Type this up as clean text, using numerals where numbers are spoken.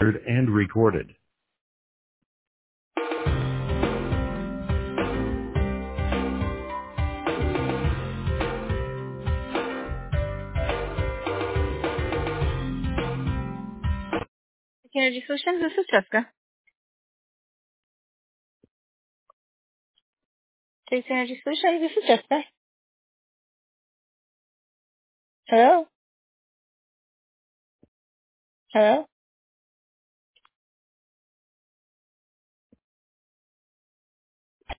monitored and recorded. Energy Solutions, this is Jessica. Chase Energy Solutions, this is Jessica. Hello? Hello?